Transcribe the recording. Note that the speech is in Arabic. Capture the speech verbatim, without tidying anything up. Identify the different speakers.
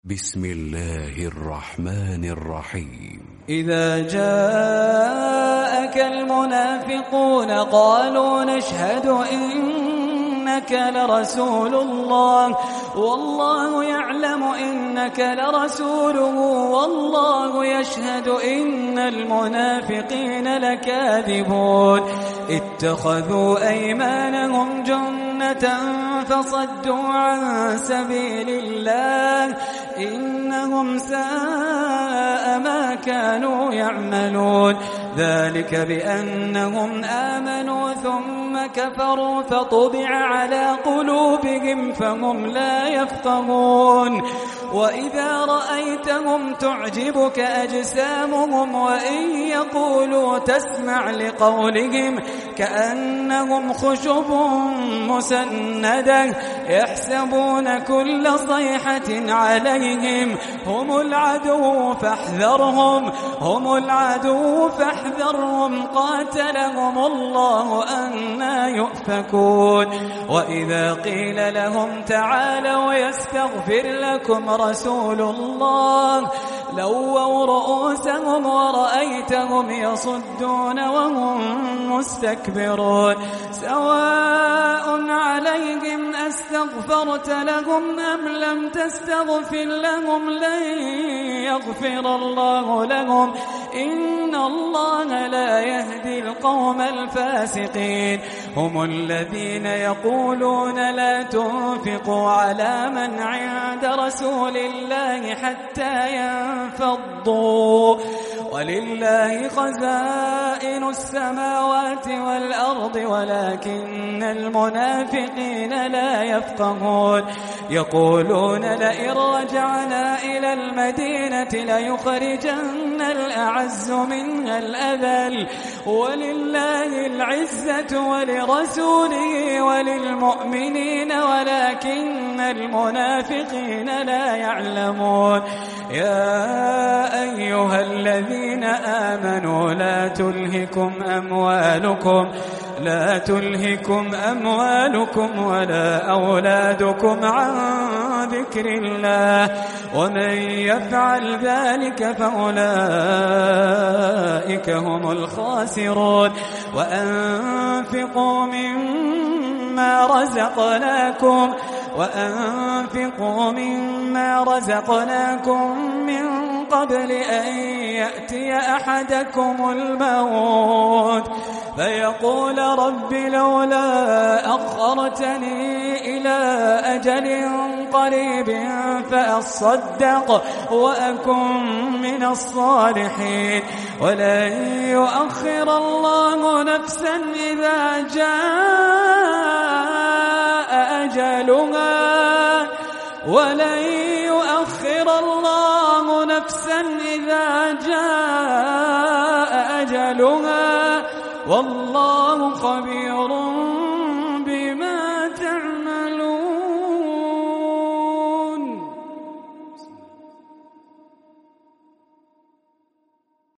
Speaker 1: بسم الله الرحمن الرحيم.
Speaker 2: إذا جاءك المنافقون قالوا نشهد إنك لرسول الله والله يعلم إنك لرسوله والله يشهد إن المنافقين لكاذبون اتخذوا أيمانهم جنة فصدوا عن سبيل الله إنهم ساء ما كانوا يعملون ذلك بأنهم آمنوا ثم كفروا فطبع على قلوبهم فهم لا يفقهون وإذا رأيتهم تعجبك أجسامهم وإن يقولوا تسمع لقولهم كأنهم خشب مسندة يحسبون كل صيحة عليهم هم العدو فاحذرهم هم العدو فاحذرهم قاتلهم الله أنى يؤفكون وإذا قيل لهم تعالوا يستغفر لكم رسول الله لووا رؤوسهم ورأيتهم يصدون وهم مستكبرون سواء عليهم أستغفرت لهم أم لم تستغفر لهم لن يغفر الله لهم إن الله لا يهدي القوم الفاسقين هم الذين يقولون لا تنفقوا على من عند رسول الله حتى ينفضوا ولله خزائن السماوات والأرض ولكن المنافقين لا يفقهون يقولون لئن رجعنا إلى المدينة ليخرجن الأعز منها الأذل ولله العزة ولرسوله وللمؤمنين ولكن المنافقين لا يعلمون يا أيها الذين آمنوا لا تلهكم أموالكم لا تلهكم أموالكم ولا أولادكم عن ذكر الله ومن يفعل ذلك فأولئك هم الخاسرون وأنفقوا مما رزقناكم وأنفقوا مما رزقناكم من قبل أن يأتي أحدكم الموت فيقول رب لولا أخرتني إلى أجل قريب فأصدق وأكن من الصالحين ولن يؤخر الله نفسا إذا جاء أجلها ولن يؤخر الله نفسا إذا جاء أجلها والله خبير